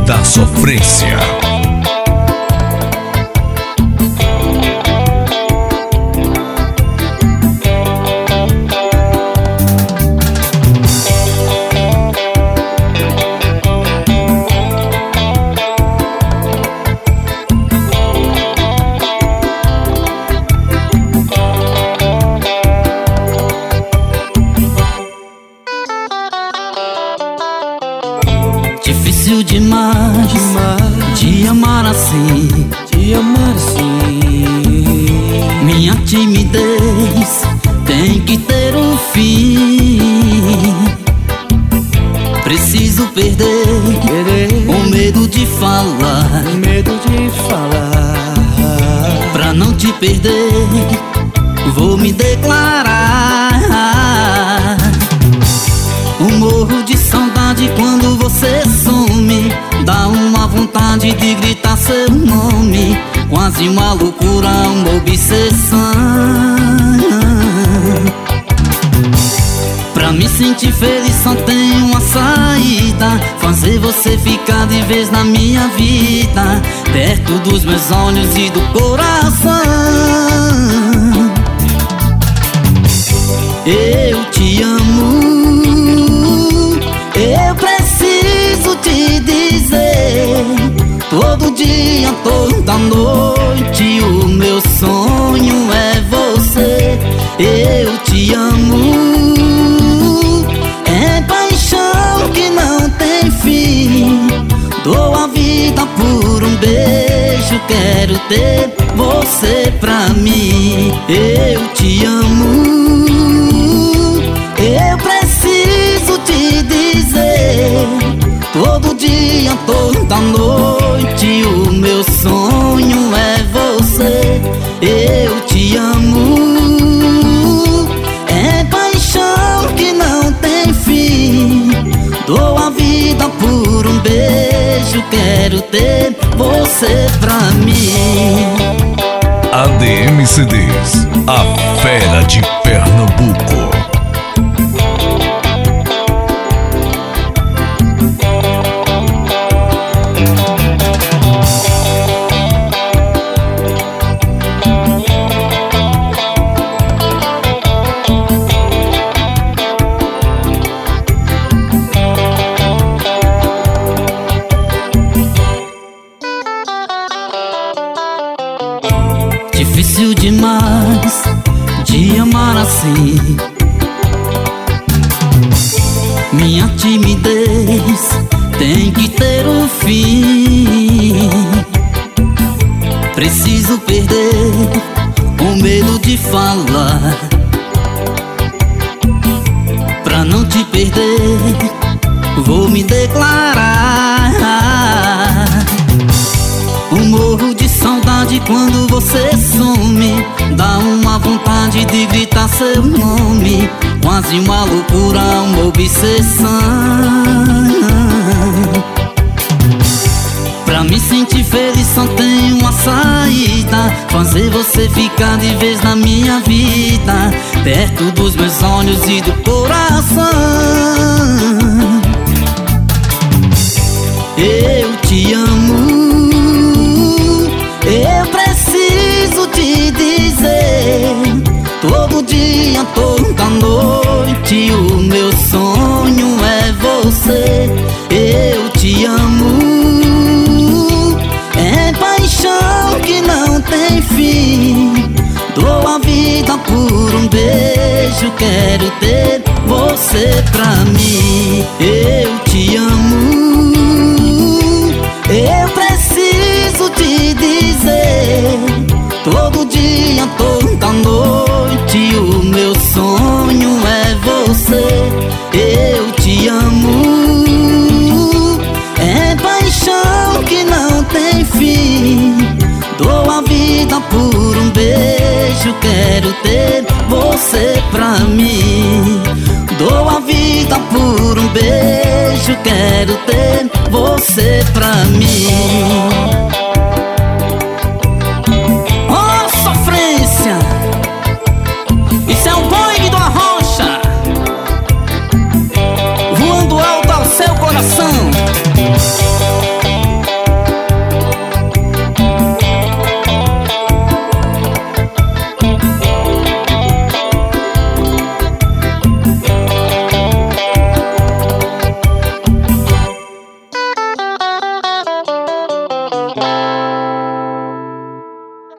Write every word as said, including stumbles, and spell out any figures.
da sofrência. Difícil demais, demais te amar assim, te amar assim. Minha timidez tem que ter um fim. Preciso perder, perder o medo de falar, medo de falar. Pra não te perder, vou me declarar. Um morro de saudade quando você some, dá uma vontade de gritar seu nome, quase uma loucura, uma obsessão. Pra me sentir feliz só tem uma saída, fazer você ficar de vez na minha vida, perto dos meus olhos e do coração. Eu te amo, eu preciso te dizer, todo dia, toda noite, o meu sonho é você. Eu te amo, é paixão que não tem fim. Dou a vida por um beijo, quero ter você pra mim. Eu te amo, eu preciso te dizer, todo dia, toda noite, o meu sonho é você. Eu te amo, é paixão que não tem fim. Dou a vida por um beijo, quero ter você pra mim. A D M C Ds, a fera de Pernambuco. Difícil demais te amar assim, minha timidez tem que ter um fim. Preciso perder o medo de falar, pra não te perder, vou me declarar. Um morro de saudade quando você some, dá uma vontade de gritar seu nome, quase uma loucura, uma obsessão. Pra me sentir feliz só tem uma saída, fazer você ficar de vez na minha vida, perto dos meus olhos e do coração. Eu te amo, eu preciso te dizer, todo dia, toda noite, o meu sonho é você. Eu te amo, é paixão que não tem fim. Dou a vida por um beijo, quero ter você pra mim. Eu te amo, eu preciso te dizer, todo dia, toda noite, o meu sonho é você. Eu te amo, é paixão que não tem fim. Dou a vida por um beijo, quero ter você pra mim. Dou a vida por um beijo, quero ter você pra mim.